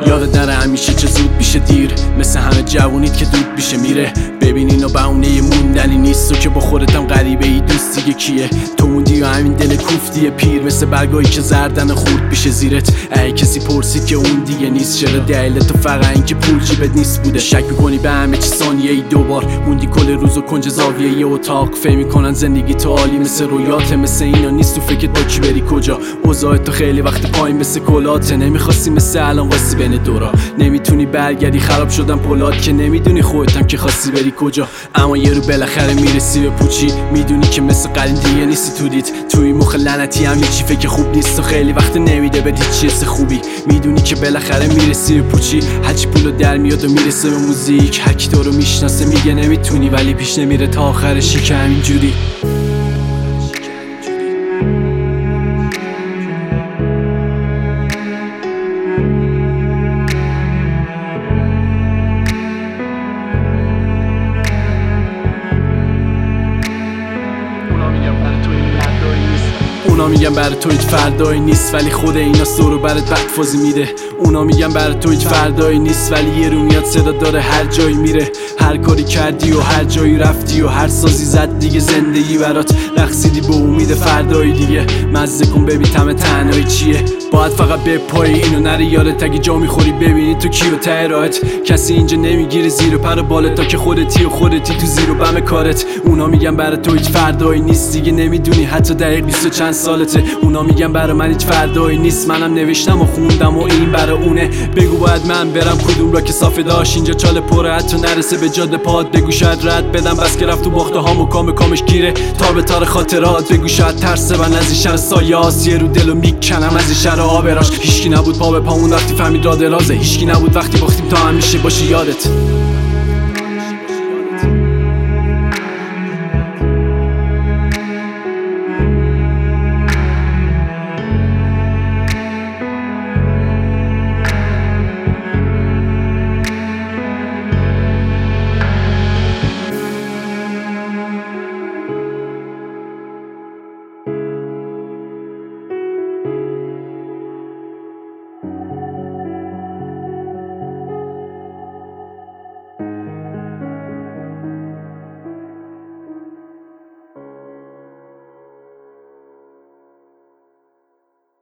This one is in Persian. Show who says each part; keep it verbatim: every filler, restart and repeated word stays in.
Speaker 1: یادت نره همیشه چه زود میشه دیر، مثل همه جوونیت که دود میشه میره. ببین اینا بهونه موندنی نیست، و که با خودتم غریبه ای دوست دیگه کیه. تو موندی و همین دل کوفتی پیر، مثل برگایی که زردن خورد میشه زیرت. ای کسی پرسید که اون دیگه نیست، چرا دلیل تو فقط این که پول جیبت نیست بوده؟ شک میکنی به همه چی ثانیه ای دوبار، موندی کل روز و کنج زاویه ی اتاق. فهم میکنن زندگی تو عالی مثل رویاته، مثل اینا نیست تو فکرت با کی بری کجا. اوضاع تو خیلی وقت پایین مثل کلاته، نمیخواستی مثل الان واسی بین دورا. نمیتونی برگردی، خراب شدن پولاد که نمیدونی خودتم که خواستی بری کجا. اما یه رو بالاخره میرسی به پوچی، میدونی که مثل قدیم دیگه نیستی تو دیت. توی مخ لعنتی هم چی فکر خوب نیست و خیلی وقت نمیده بدی چی حس خوبی. میدونی که بالاخره میرسی به پوچی، هرچی پولو در میاد و میرسه به موزیک. هر کی تو رو میشناسه میگه نمیتونی، ولی پیش نمیره تا آخرشی که همینجوری. اونا میگن برای تو هیچ فردایی نیست، ولی خود اینا سرو برات بدفازی میده. اونا میگن برای تو هیچ فردایی نیست، ولی یه رو میاد صدا داره هر جایی میره. هر کاری کردی و هر جایی رفتی و هر سازی زد دیگه زندگی برات. رقصیدی به امید فردایی دیگه، مزه کن ببین طعم تنهایی چیه. باید فقط بپایی اینو نری یادت، اگه جا میخوری ببینی تو کیو ته راهت. کسی اینجا نمیگیره زیر پر بالت تا که خودتی و خودتی تو زیر و بم کارت. اونا میگن برای تو هیچ فردایی نیست، دیگه نمیدونی حتی دقیق بیست و چند سالته. اونا میگن برای من هیچ فردایی نیست، منم نوشتم و خوندم و این برای اونه. بگو باید من برم کدوم را که صافه داشت، اینجا چاله پره حتی نرسه به جاده پاد. بگو شاید رد بدم بس که رفت تو باخته ها مکام کامش گیره تا به تار خاطرات. بگو شاید ترسه من از این شهر سایاس، یه رو دلو میکنم از این شهر آبراش. هیچکی نبود پا به پامون وقتی فهمید را درازه، هیچکی نبود وقتی باختیم تا همیشه باشه یادت.